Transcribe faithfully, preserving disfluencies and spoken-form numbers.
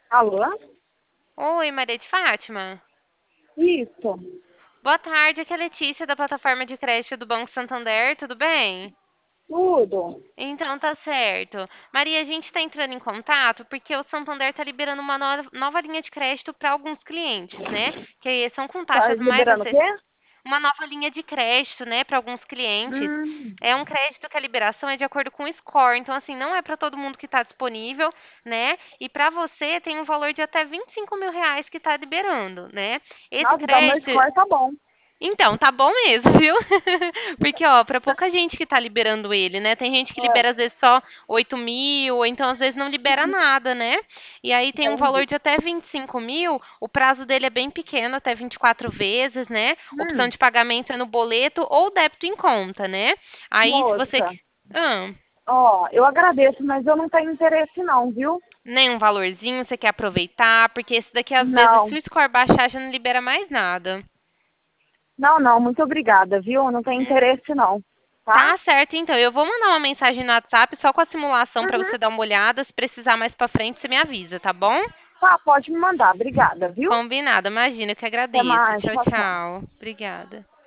Alô? Oi, Maria de Fátima. Isso. Boa tarde, aqui é a Letícia da plataforma de crédito do Banco Santander, tudo bem? Tudo. Então tá certo. Maria, a gente está entrando em contato porque o Santander está liberando uma no- nova linha de crédito para alguns clientes, né? Que são com Tá taxas mais liberando o quê? acessíveis. Uma nova linha de crédito, né, para alguns clientes. Hum. É um crédito que a liberação é de acordo com o score. Então, assim, não é para todo mundo que está disponível, né? E para você tem um valor de até vinte e cinco mil reais que está liberando, né? Esse Nossa, então meu crédito. score tá bom. Então, tá bom mesmo, viu? Porque, ó, pra pouca gente que tá liberando ele, né? Tem gente que É, libera às vezes só oito mil, ou então às vezes não libera nada, né? E aí tem um valor entendi. de até vinte e cinco mil, o prazo dele é bem pequeno, até vinte e quatro vezes, né? Opção Hum, de pagamento é no boleto ou débito em conta, né? Aí, se você. moça, Ah, ó, eu agradeço, mas eu não tenho interesse não, viu? nem um valorzinho, você quer aproveitar, porque esse daqui, às vezes, se Não. o score baixar, já não libera mais nada. Não, não, muito obrigada, viu? Eu não tenho Hum. interesse não, tá? Tá certo, então. Eu vou mandar uma mensagem no WhatsApp só com a simulação para Uhum. você dar uma olhada. Se precisar mais pra frente, você me avisa, tá bom? Tá, pode me mandar. Obrigada, viu? Combinado, imagina, eu que Até agradeço. mais. Tchau, Tchau, tchau. tchau. Obrigada.